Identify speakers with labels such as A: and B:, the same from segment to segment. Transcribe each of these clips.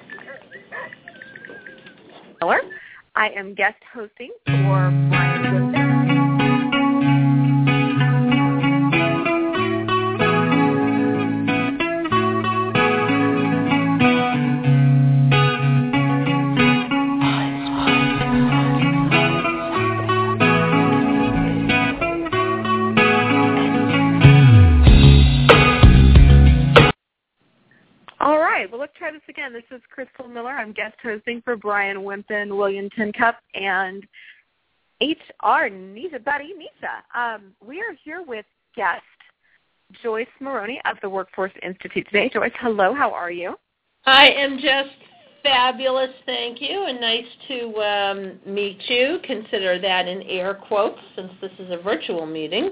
A: Miller. I am guest hosting for Brian Woodson. All right, well, let's try this again. This is Crystal Miller. I'm guest hosting for Brian Wimpton, William Tincup, and HR Buddy Nisha. We are here with guest Joyce Maroney of the Workforce Institute today. Joyce, hello. How are you?
B: I am just fabulous, thank you, and nice to meet you. Consider that in air quotes since this is a virtual meeting.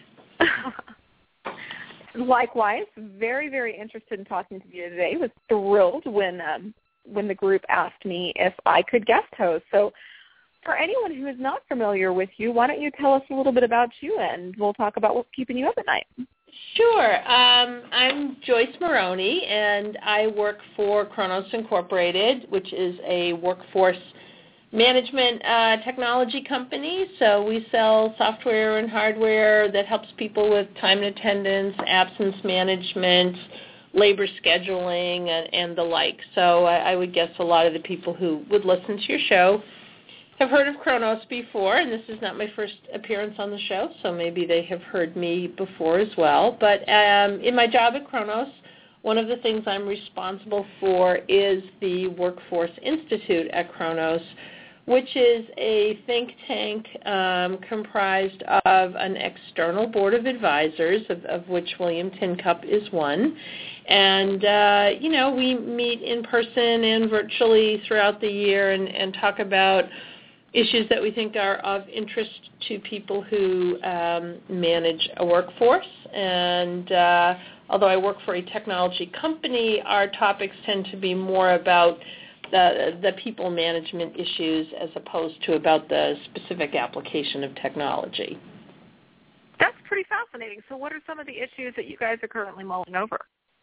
A: Likewise, very, very interested in talking to you today. Was thrilled when the group asked me if I could guest host. So for anyone who is not familiar with you, why don't you tell us a little bit about you, and we'll talk about what's keeping you up at night.
B: Sure. I'm Joyce Maroney, and I work for Kronos Incorporated, which is a workforce management technology company. So we sell software and hardware that helps people with time and attendance, absence management, labor scheduling, and the like. So I would guess a lot of the people who would listen to your show have heard of Kronos before, and this is not my first appearance on the show, so maybe they have heard me before as well. But in my job at Kronos, one of the things I'm responsible for is the Workforce Institute at Kronos, which is a think tank comprised of an external board of advisors, of which William Tincup is one. And, we meet in person and virtually throughout the year and talk about issues that we think are of interest to people who manage a workforce. And although I work for a technology company, our topics tend to be more about the people management issues as opposed to about the specific application of technology.
A: That's pretty fascinating. So what are some of the issues that you guys are currently mulling over?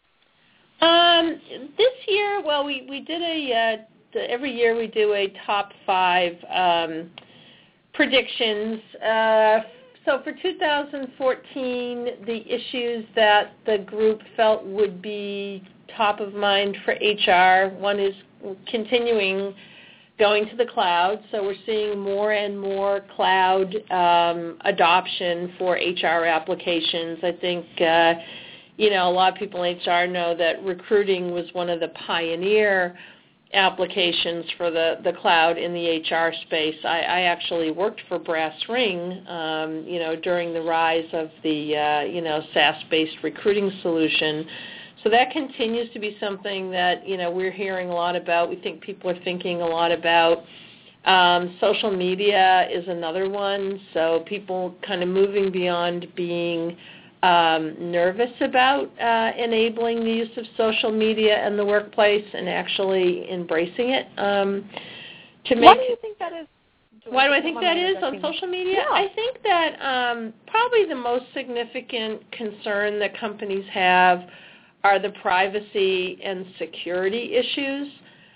B: This year, well, we did every year we do a top 5 predictions. So for 2014, the issues that the group felt would be top of mind for HR, one is continuing going to the cloud. So we're seeing more and more cloud adoption for HR applications. I think, a lot of people in HR know that recruiting was one of the pioneer applications for the cloud in the HR space. I actually worked for Brass Ring, during the rise of the, SaaS-based recruiting solution. So that continues to be something that, we're hearing a lot about. We think people are thinking a lot about. Social media is another one. So people kind of moving beyond being nervous about enabling the use of social media in the workplace and actually embracing it.
A: Why do you think that is?
B: Why do I think that is on social media?
A: Yeah.
B: I think that probably the most significant concern that companies have are the privacy and security issues.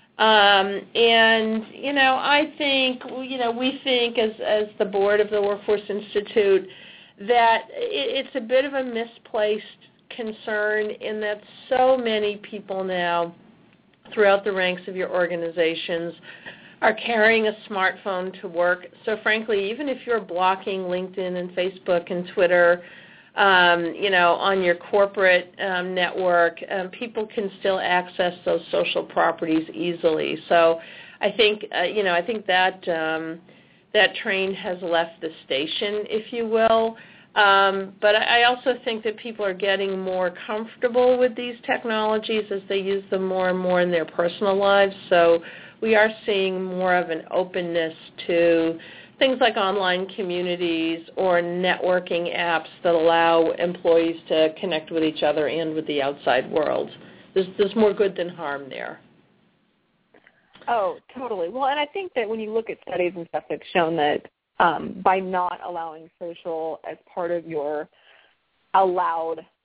B: I think, we think as the board of the Workforce Institute that it's a bit of a misplaced concern in that so many people now throughout the ranks of your organizations are carrying a smartphone to work. So frankly, even if you're blocking LinkedIn and Facebook and Twitter, on your corporate network, people can still access those social properties easily. So I think, that train has left the station, if you will. But I also think that people are getting more comfortable with these technologies as they use them more and more in their personal lives. So we are seeing more of an openness to things like online communities or networking apps that allow employees to connect with each other and with the outside world. There's more good than harm there.
A: Oh, totally. Well, and I think that when you look at studies and stuff, it's shown that by not allowing social as part of your allowed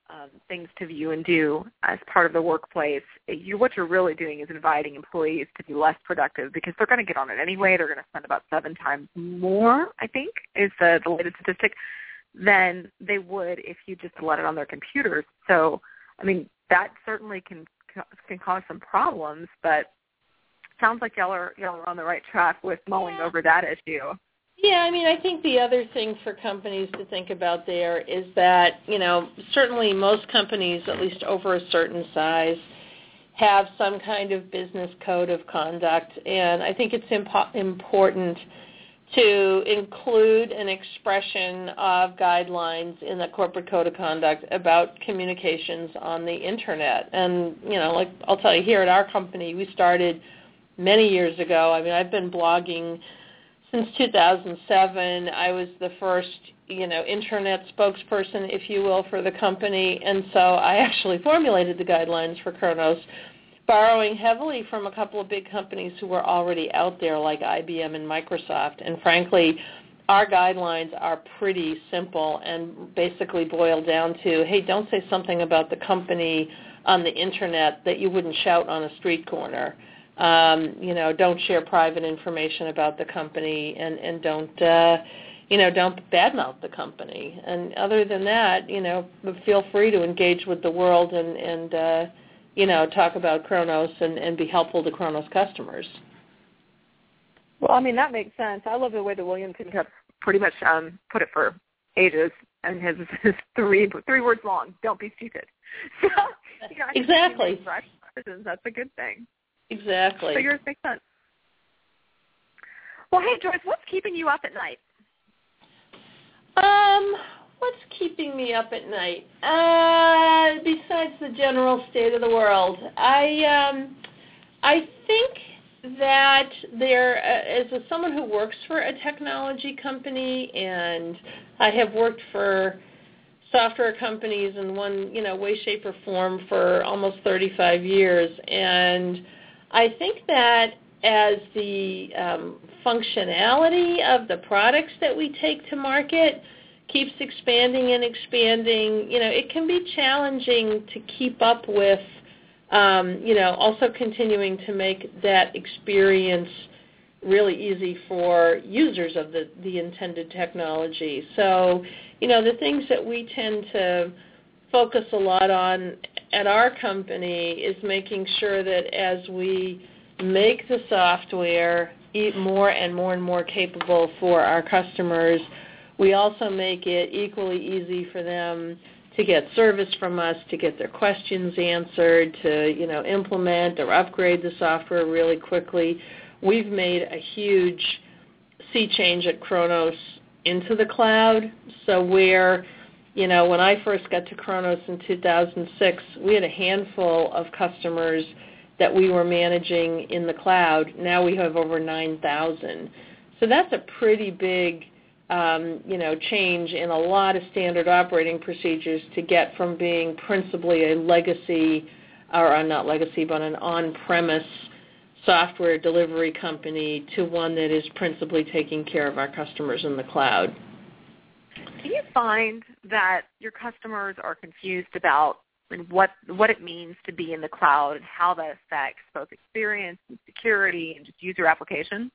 A: things to view and do as part of the workplace, what you're really doing is inviting employees to be less productive because they're going to get on it anyway. They're going to spend about 7 times more, I think, is the latest statistic, than they would if you just let it on their computers. So, I mean, that certainly can cause some problems, but it sounds like y'all are on the right track with mulling over that issue.
B: Yeah, I mean, I think the other thing for companies to think about there is that, certainly most companies, at least over a certain size, have some kind of business code of conduct, and I think it's important to include an expression of guidelines in the corporate code of conduct about communications on the Internet. And, like I'll tell you, here at our company, we started many years ago. I mean, I've been blogging since 2007. I was the first, Internet spokesperson, if you will, for the company, and so I actually formulated the guidelines for Kronos, borrowing heavily from a couple of big companies who were already out there, like IBM and Microsoft. And frankly, our guidelines are pretty simple and basically boil down to, hey, don't say something about the company on the Internet that you wouldn't shout on a street corner. Don't share private information about the company, and don't badmouth the company. And other than that, feel free to engage with the world and talk about Kronos and be helpful to Kronos customers.
A: Well, I mean, that makes sense. I love the way that William Tincup pretty much put it for ages, and his 3 words long. Don't be stupid. So,
B: exactly.
A: That's a good thing.
B: Exactly.
A: So yours makes sense. Well, hey, Joyce, what's keeping you up at night?
B: What's keeping me up at night? Besides the general state of the world, I think that as someone who works for a technology company, and I have worked for software companies in one, way, shape, or form for almost 35 years, and I think that as the functionality of the products that we take to market keeps expanding and expanding, it can be challenging to keep up with, also continuing to make that experience really easy for users of the intended technology. So, the things that we tend to focus a lot on at our company is making sure that as we make the software more and more and more capable for our customers, we also make it equally easy for them to get service from us, to get their questions answered, to implement or upgrade the software really quickly. We've made a huge sea change at Kronos into the cloud. So where, when I first got to Kronos in 2006, we had a handful of customers that we were managing in the cloud. Now we have over 9,000. So that's a pretty big change in a lot of standard operating procedures to get from being principally a legacy, or not legacy, but an on-premise software delivery company to one that is principally taking care of our customers in the cloud.
A: Do you find that your customers are confused about what it means to be in the cloud and how that affects both experience and security and just user application?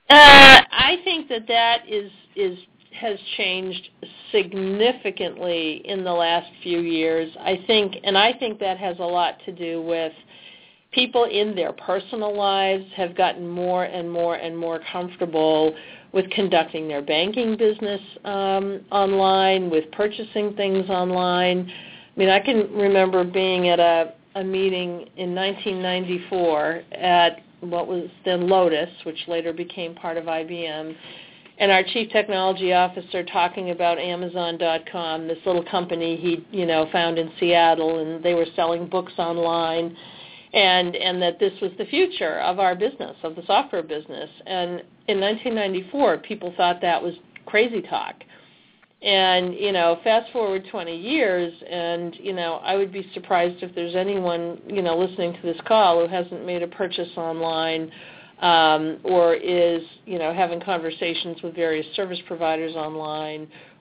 B: I think that has changed significantly in the last few years. I think that has a lot to do with people in their personal lives have gotten more and more and more comfortable with conducting their banking business online, with purchasing things online. I mean, I can remember being at a meeting in 1994 at what was then Lotus, which later became part of IBM, and our chief technology officer talking about Amazon.com, this little company he found in Seattle, and they were selling books online, and that this was the future of our business, of the software business. And in 1994, people thought that was crazy talk. And, fast forward 20 years, and, I would be surprised if there's anyone, listening to this call who hasn't made a purchase online or is, having conversations with various service providers online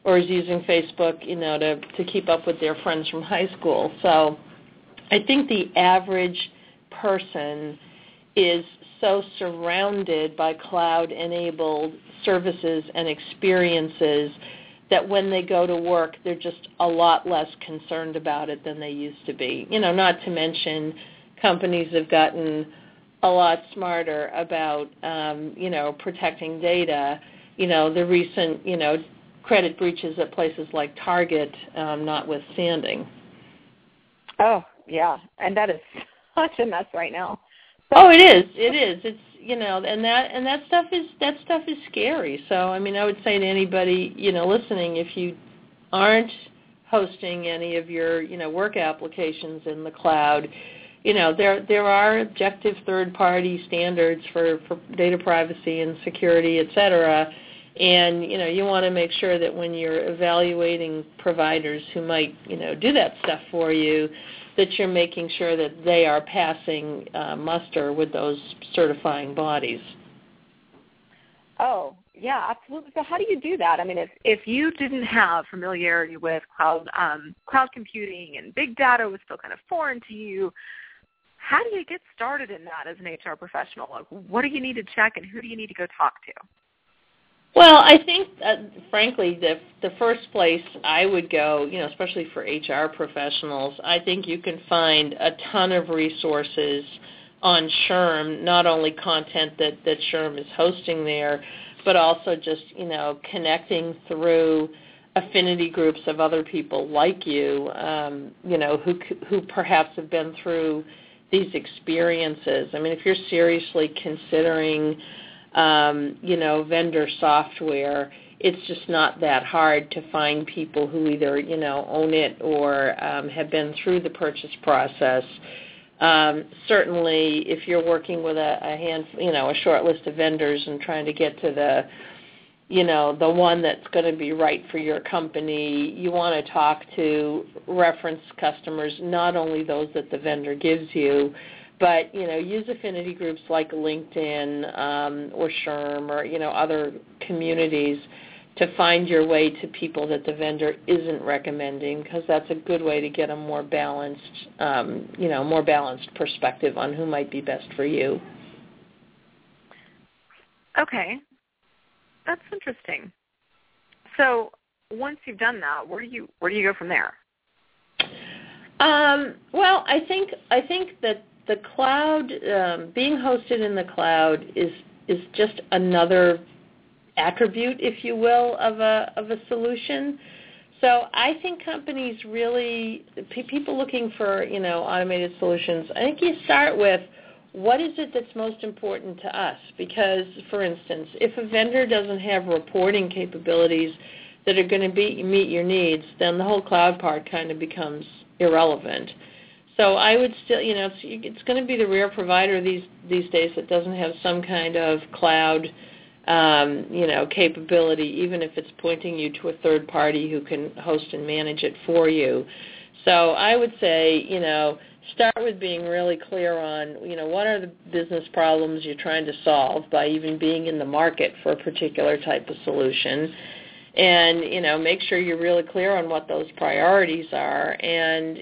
B: or is using Facebook, to keep up with their friends from high school. So I think the average person is so surrounded by cloud-enabled services and experiences that when they go to work, they're just a lot less concerned about it than they used to be. Not to mention companies have gotten a lot smarter about, protecting data. The recent, credit breaches at places like Target notwithstanding.
A: Oh, yeah, and that is such a mess right now.
B: Oh, it is. It's and that stuff is scary. So I would say to anybody listening, if you aren't hosting any of your work applications in the cloud, there are objective third-party standards for data privacy and security, et cetera. And you want to make sure that when you're evaluating providers who might do that stuff for you, that you're making sure that they are passing muster with those certifying bodies.
A: Oh, yeah, absolutely. So how do you do that? If you didn't have familiarity with cloud computing and big data was still kind of foreign to you, how do you get started in that as an HR professional? Like, what do you need to check, and who do you need to go talk to?
B: Well, I think, frankly, the first place I would go, especially for HR professionals, I think you can find a ton of resources on SHRM, not only content that SHRM is hosting there, but also just, connecting through affinity groups of other people like you, who perhaps have been through these experiences. If you're seriously considering vendor software, it's just not that hard to find people who either, own it or have been through the purchase process. Certainly, if you're working with a short list of vendors and trying to get to the one that's going to be right for your company, you want to talk to reference customers, not only those that the vendor gives you, but, use affinity groups like LinkedIn or SHRM or, other communities to find your way to people that the vendor isn't recommending, because that's a good way to get a more balanced, perspective on who might be best for you.
A: Okay. That's interesting. So once you've done that, where do you go from there?
B: Well, I think that the cloud, being hosted in the cloud, is just another attribute, if you will, of a solution. So I think companies really, people looking for automated solutions, I think you start with, what is it that's most important to us? Because, for instance, if a vendor doesn't have reporting capabilities that are going to meet your needs, then the whole cloud part kind of becomes irrelevant. So I would still, it's going to be the rare provider these days that doesn't have some kind of cloud, capability, even if it's pointing you to a third party who can host and manage it for you. So I would say, start with being really clear on, what are the business problems you're trying to solve by even being in the market for a particular type of solution. And, make sure you're really clear on what those priorities are. And,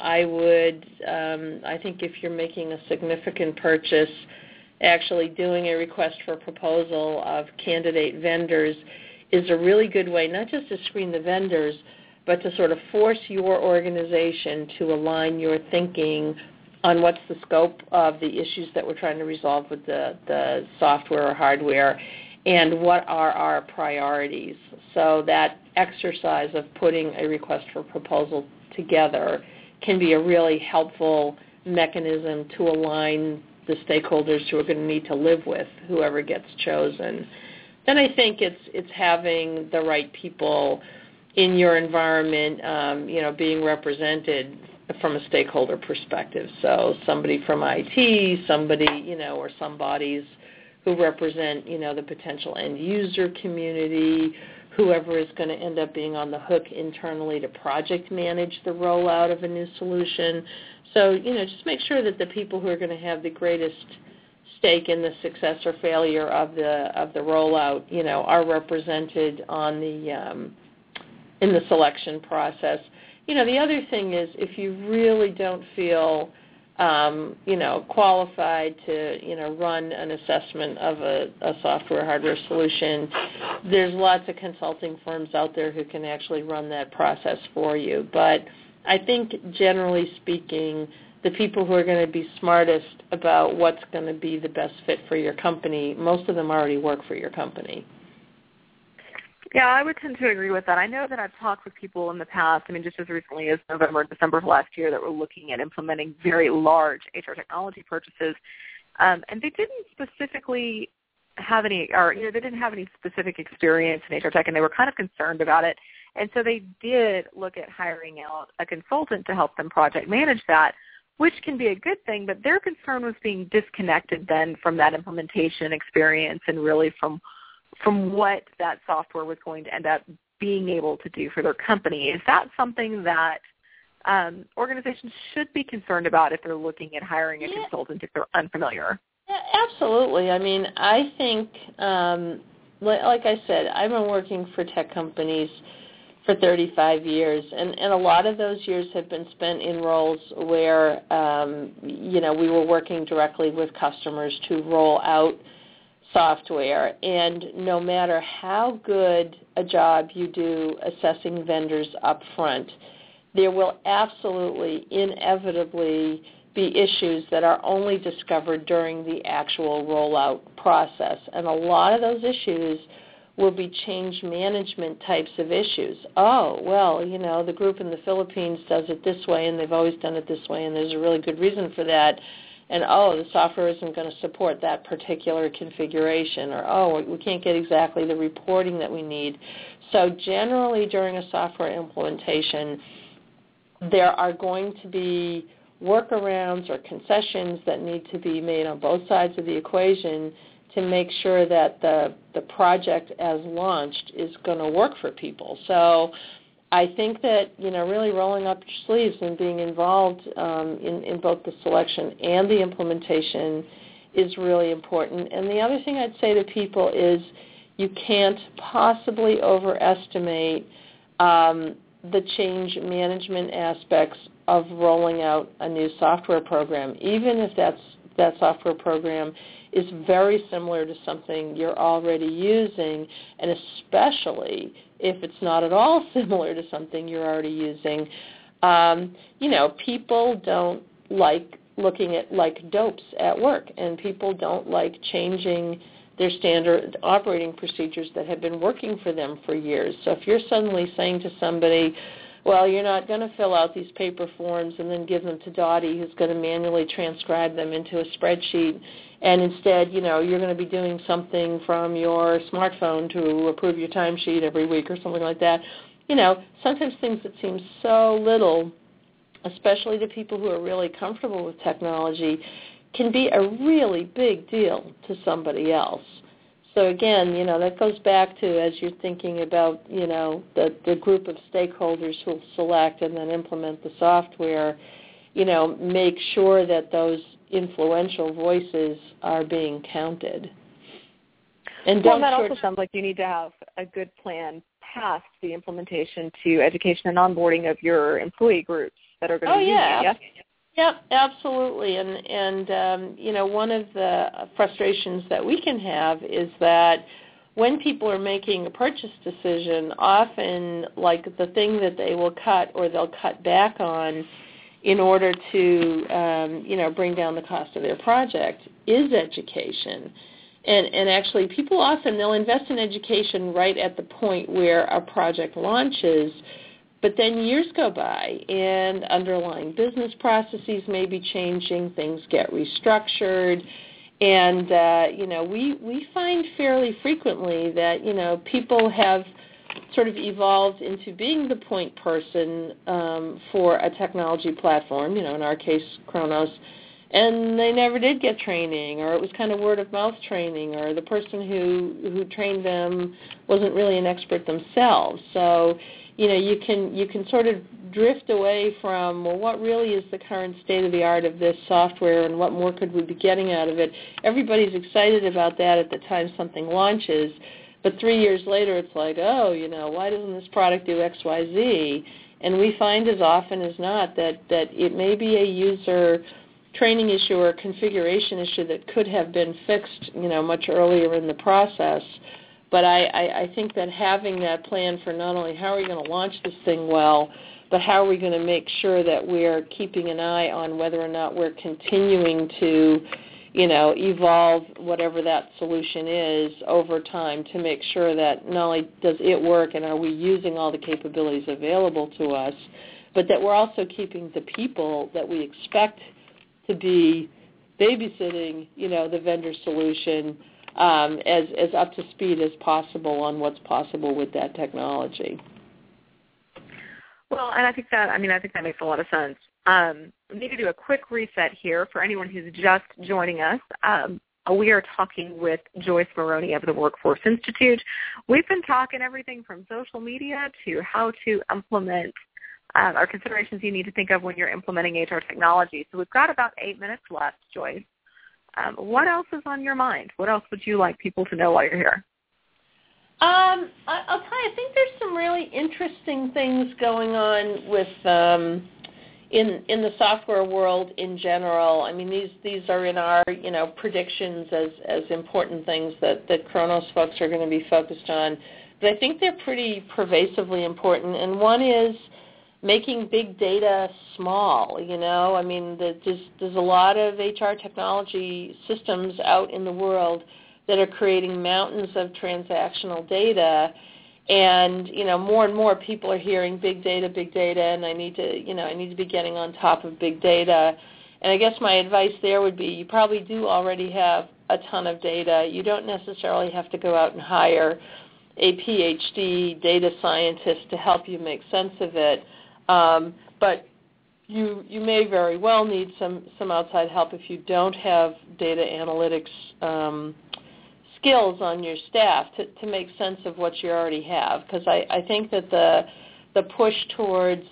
B: I think if you're making a significant purchase, actually doing a request for proposal of candidate vendors is a really good way, not just to screen the vendors, but to sort of force your organization to align your thinking on what's the scope of the issues that we're trying to resolve with the software or hardware, and what are our priorities. So that exercise of putting a request for proposal together can be a really helpful mechanism to align the stakeholders who are going to need to live with whoever gets chosen. Then I think it's having the right people in your environment, being represented from a stakeholder perspective. So somebody from IT, somebody, or some bodies who represent, the potential end user community, whoever is going to end up being on the hook internally to project manage the rollout of a new solution. So, just make sure that the people who are going to have the greatest stake in the success or failure of the rollout, are represented on the in the selection process. The other thing is if you really don't feel qualified to, run an assessment of a software hardware solution, there's lots of consulting firms out there who can actually run that process for you. But I think generally speaking, the people who are going to be smartest about what's going to be the best fit for your company, most of them already work for your company.
A: Yeah, I would tend to agree with that. I know that I've talked with people in the past, just as recently as November, December of last year, that were looking at implementing very large HR technology purchases, and they didn't specifically have any, they didn't have any specific experience in HR tech, and they were kind of concerned about it. And so they did look at hiring out a consultant to help them project manage that, which can be a good thing, but their concern was being disconnected then from that implementation experience and really from what that software was going to end up being able to do for their company. Is that something that organizations should be concerned about if they're looking at hiring a consultant if they're unfamiliar?
B: Yeah, absolutely. I think, like I said, I've been working for tech companies for 35 years, and a lot of those years have been spent in roles where, we were working directly with customers to roll out software, and no matter how good a job you do assessing vendors up front, there will absolutely, inevitably be issues that are only discovered during the actual rollout process. And a lot of those issues will be change management types of issues. Oh, well, the group in the Philippines does it this way, and they've always done it this way, and there's a really good reason for that. And, the software isn't going to support that particular configuration, or, we can't get exactly the reporting that we need. So generally during a software implementation, there are going to be workarounds or concessions that need to be made on both sides of the equation to make sure that the project as launched is going to work for people. So I think that, really rolling up your sleeves and being involved in both the selection and the implementation is really important. And the other thing I'd say to people is you can't possibly overestimate the change management aspects of rolling out a new software program, even if that software program is very similar to something you're already using, and especially if it's not at all similar to something you're already using. People don't like looking at like dopes at work, and people don't like changing their standard operating procedures that have been working for them for years. So if you're suddenly saying to somebody, well, you're not going to fill out these paper forms and then give them to Dottie, who's going to manually transcribe them into a spreadsheet, and instead, you're going to be doing something from your smartphone to approve your timesheet every week or something like that. Sometimes things that seem so little, especially to people who are really comfortable with technology, can be a really big deal to somebody else. So again, that goes back to, as you're thinking about, the group of stakeholders who will select and then implement the software, make sure that those influential voices are being counted. And
A: that also sounds like you need to have a good plan past the implementation to education and onboarding of your employee groups that are going to be using it.
B: Yeah, absolutely. And one of the frustrations that we can have is that when people are making a purchase decision, often like the thing that they will cut or they'll cut back on in order to, bring down the cost of their project is education. And actually people often, they'll invest in education right at the point where a project launches, but then years go by and underlying business processes may be changing, things get restructured, and, we find fairly frequently that, people have sort of evolved into being the point person for a technology platform, in our case, Kronos, and they never did get training, or it was kind of word-of-mouth training, or the person who trained them wasn't really an expert themselves. So, you can sort of drift away from, well, what really is the current state-of-the-art of this software and what more could we be getting out of it? Everybody's excited about that at the time something launches, But 3 years later, it's like, oh, why doesn't this product do X, Y, Z? And we find as often as not that it may be a user training issue or a configuration issue that could have been fixed, much earlier in the process. But I think that having that plan for not only how are we going to launch this thing well, but how are we going to make sure that we're keeping an eye on whether or not we're continuing to, evolve whatever that solution is over time to make sure that not only does it work and are we using all the capabilities available to us, but that we're also keeping the people that we expect to be babysitting, the vendor solution as up to speed as possible on what's possible with that technology.
A: Well, and I think that makes a lot of sense. We need to do a quick reset here for anyone who's just joining us. We are talking with Joyce Maroney of the Workforce Institute. We've been talking everything from social media to how to implement or considerations you need to think of when you're implementing HR technology. So we've got about 8 minutes left, Joyce. What else is on your mind? What else would you like people to know while you're here?
B: I'll tell you, I think there's some really interesting things going on with in the software world in general. I mean, these are in our predictions as important things that Kronos folks are going to be focused on. But I think they're pretty pervasively important. And one is making big data small. I mean, there's a lot of HR technology systems out in the world that are creating mountains of transactional data, and more and more people are hearing big data, and I need to be getting on top of big data. And I guess my advice there would be you probably do already have a ton of data. You don't necessarily have to go out and hire a PhD data scientist to help you make sense of it, but you may very well need some outside help if you don't have data analytics skills on your staff to make sense of what you already have, because I think that the push towards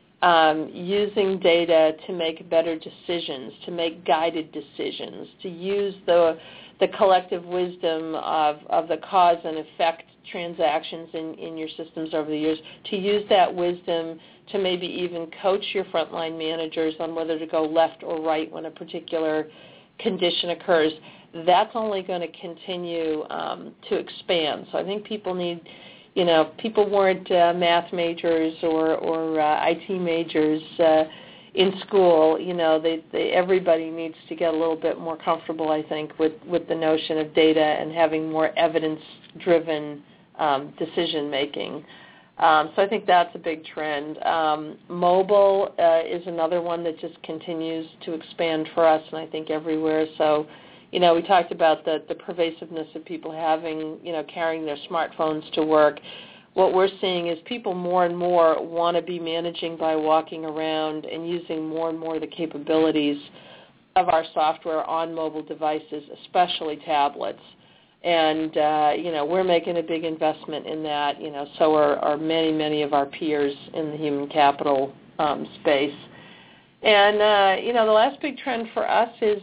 B: using data to make better decisions, to make guided decisions, to use the collective wisdom of the cause and effect transactions in your systems over the years, to use that wisdom to maybe even coach your frontline managers on whether to go left or right when a particular condition occurs. That's only going to continue to expand. So I think people need, people weren't math majors or IT majors in school. Everybody needs to get a little bit more comfortable, I think, with the notion of data and having more evidence-driven decision making. So I think that's a big trend. Mobile is another one that just continues to expand for us, and I think everywhere. So, we talked about the pervasiveness of people having, carrying their smartphones to work. What we're seeing is people more and more want to be managing by walking around and using more and more of the capabilities of our software on mobile devices, especially tablets. And, we're making a big investment in that, so are many, many of our peers in the human capital space. And, the last big trend for us is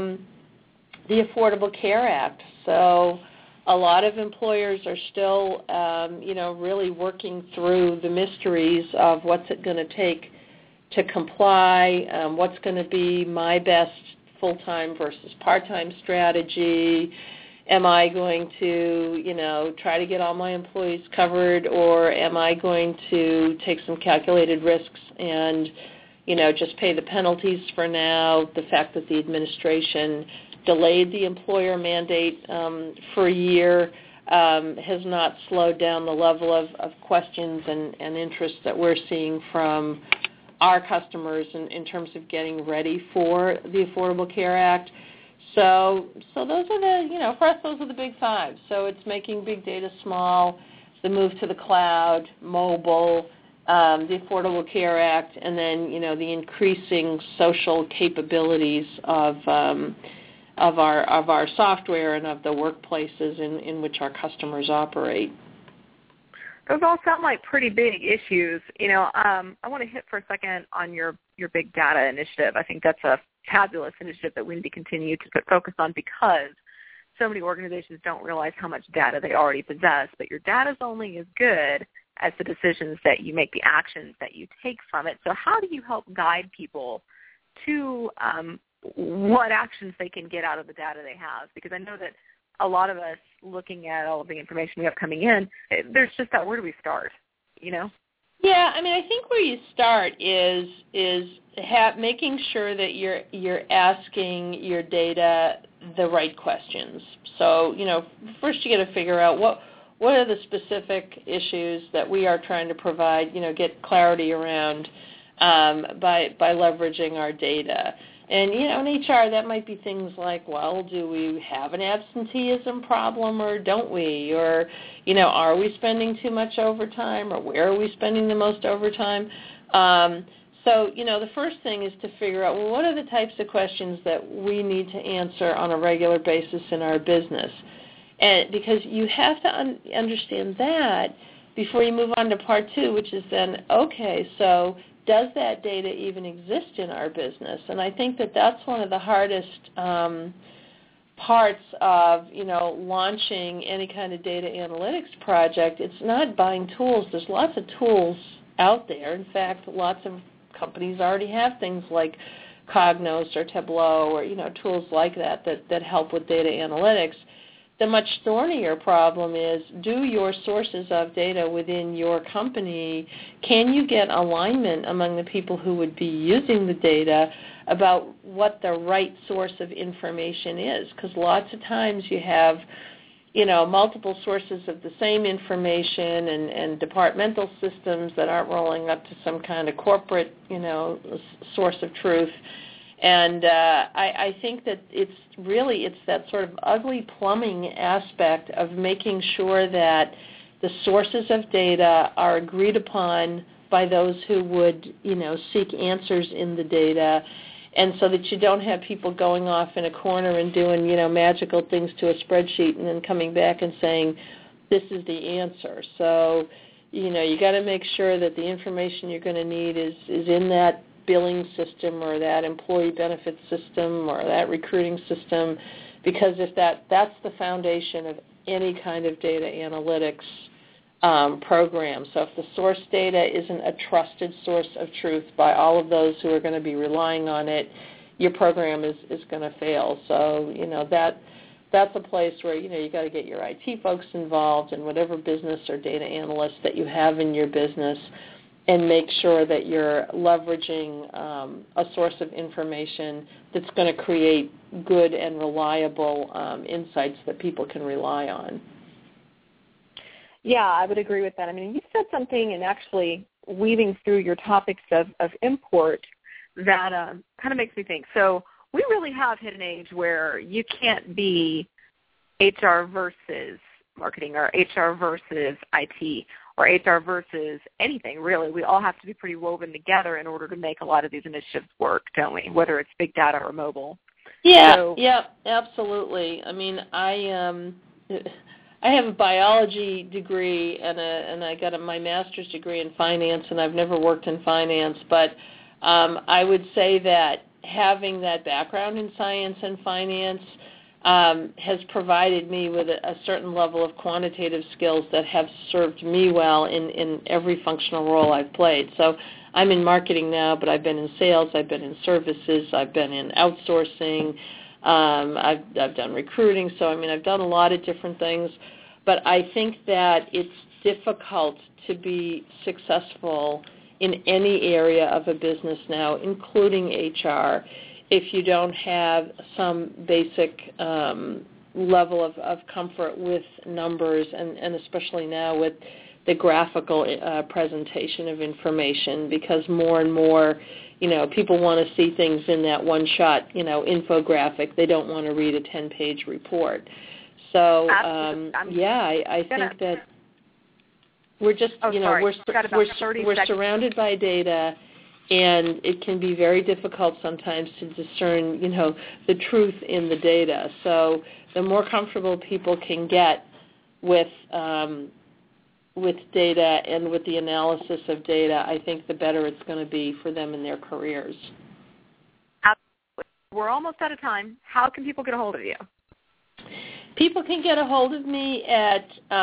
B: the Affordable Care Act. So a lot of employers are still, really working through the mysteries of what's it going to take to comply, what's going to be my best full-time versus part-time strategy. Am I going to, try to get all my employees covered, or am I going to take some calculated risks and, just pay the penalties for now? The fact that the administration delayed the employer mandate for a year has not slowed down the level of questions and interest that we're seeing from our customers in terms of getting ready for the Affordable Care Act. So those are for us, those are the big five. So it's making big data small, the move to the cloud, mobile, the Affordable Care Act, and then, the increasing social capabilities of our software and of the workplaces in which our customers operate.
A: Those all sound like pretty big issues. I want to hit for a second on your big data initiative. I think that's a fabulous initiative that we need to continue to put focus on, because so many organizations don't realize how much data they already possess, but your data is only as good as the decisions that you make, the actions that you take from it. So how do you help guide people to what actions they can get out of the data they have? Because I know that a lot of us looking at all of the information we have coming in, there's just that, where do we start, you know?
B: Yeah, I mean, I think where you start is making sure that you're asking your data the right questions. So, you know, first you got to figure out what are the specific issues that we are trying to provide, you know, get clarity around by leveraging our data. And, you know, in HR, that might be things like, well, do we have an absenteeism problem or don't we? Or, you know, are we spending too much overtime, or where are we spending the most overtime? So, you know, the first thing is to figure out, well, what are the types of questions that we need to answer on a regular basis in our business? And because you have to understand that before you move on to part two, which is then, okay, so does that data even exist in our business? And I think that that's one of the hardest parts of, you know, launching any kind of data analytics project. It's not buying tools. There's lots of tools out there. In fact, lots of companies already have things like Cognos or Tableau or, you know, tools like that help with data analytics. The much thornier problem is, do your sources of data within your company, can you get alignment among the people who would be using the data about what the right source of information is? Because lots of times you have, you know, multiple sources of the same information and departmental systems that aren't rolling up to some kind of corporate, you know, source of truth. And I think that it's that sort of ugly plumbing aspect of making sure that the sources of data are agreed upon by those who would, you know, seek answers in the data, and so that you don't have people going off in a corner and doing, you know, magical things to a spreadsheet and then coming back and saying, this is the answer. So, you know, you got to make sure that the information you're going to need is in that billing system or that employee benefits system or that recruiting system, because if that's the foundation of any kind of data analytics program. So if the source data isn't a trusted source of truth by all of those who are going to be relying on it, your program is going to fail. So, you know, that's a place where, you know, you got to get your IT folks involved in whatever business or data analyst that you have in your business, and make sure that you're leveraging a source of information that's going to create good and reliable insights that people can rely on.
A: Yeah, I would agree with that. I mean, you said something, and actually weaving through your topics of import, that kind of makes me think. So we really have hit an age where you can't be HR versus marketing or HR versus IT or HR versus anything, really. We all have to be pretty woven together in order to make a lot of these initiatives work, don't we, whether it's big data or mobile?
B: Yeah, absolutely. I mean, I have a biology degree and I got my master's degree in finance, and I've never worked in finance, but I would say that having that background in science and finance has provided me with a certain level of quantitative skills that have served me well in every functional role I've played. So I'm in marketing now, but I've been in sales, I've been in services, I've been in outsourcing, I've done recruiting. So, I mean, I've done a lot of different things, but I think that it's difficult to be successful in any area of a business now, including HR, if you don't have some basic level of comfort with numbers, and especially now with the graphical presentation of information, because more and more, you know, people want to see things in that one-shot, you know, infographic. They don't want to read a 10-page report. So, I think that we're just, we're surrounded by data, and it can be very difficult sometimes to discern, you know, the truth in the data. So the more comfortable people can get with data and with the analysis of data, I think the better it's going to be for them in their careers.
A: Absolutely. We're almost out of time. How can people get a hold of you?
B: People can get a hold of me at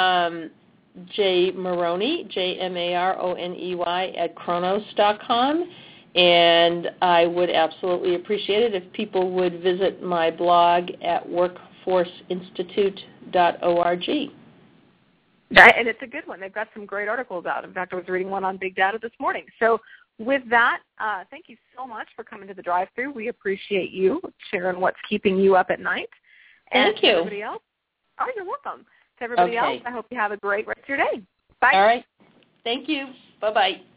B: jmaroney, JMARONEY, @kronos.com. And I would absolutely appreciate it if people would visit my blog at workforceinstitute.org.
A: And it's a good one. They've got some great articles out. In fact, I was reading one on big data this morning. So with that, thank you so much for coming to the drive-thru. We appreciate you sharing what's keeping you up at night.
B: Thank you.
A: Everybody else, you're welcome. To everybody else, I hope you have a great rest of your day. Bye.
B: All right. Thank you. Bye-bye.